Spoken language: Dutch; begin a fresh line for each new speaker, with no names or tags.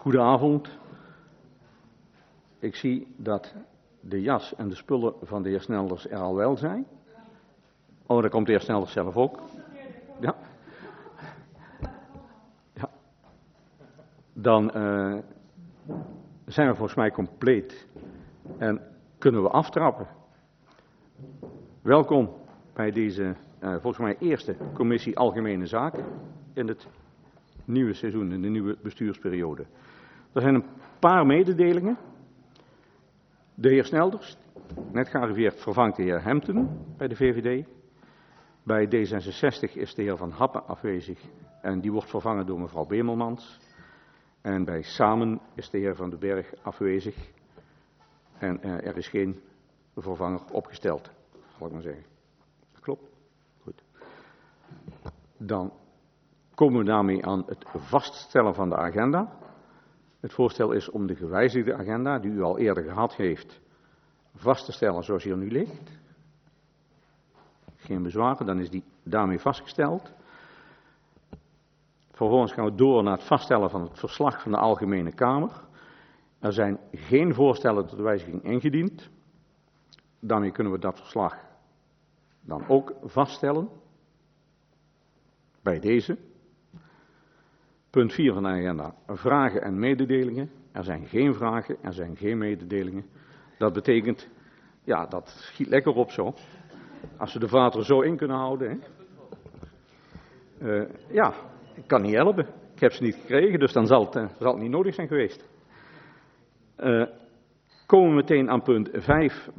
Goedenavond. Ik zie dat de jas en de spullen van de heer Snelders er al wel zijn. Oh, daar komt de heer Snelders zelf ook. Ja. Ja. Dan zijn we volgens mij compleet en kunnen we aftrappen. Welkom bij deze volgens mij eerste commissie Algemene Zaken in het nieuwe seizoen, in de nieuwe bestuursperiode. Er zijn een paar mededelingen. De heer Snelders, net gearriveerd, vervangt de heer Hempten bij de VVD. Bij D66 is de heer Van Happen afwezig en die wordt vervangen door mevrouw Bemelmans. En bij Samen is de heer Van den Berg afwezig en er is geen vervanger opgesteld, zal ik maar zeggen. Klopt? Goed. Dan komen we daarmee aan het vaststellen van de agenda. Het voorstel is om de gewijzigde agenda, die u al eerder gehad heeft, vast te stellen zoals hier nu ligt. Geen bezwaren, dan is die daarmee vastgesteld. Vervolgens gaan we door naar het vaststellen van het verslag van de Algemene Kamer. Er zijn geen voorstellen tot wijziging ingediend. Daarmee kunnen we dat verslag dan ook vaststellen. Bij deze. Punt 4 van de agenda, vragen en mededelingen. Er zijn geen vragen, er zijn geen mededelingen. Dat betekent, ja, dat schiet lekker op zo. Als we de vaart er zo in kunnen houden. Hè. Ja, ik kan niet helpen. Ik heb ze niet gekregen, dus dan zal het niet nodig zijn geweest. Komen we meteen aan punt 5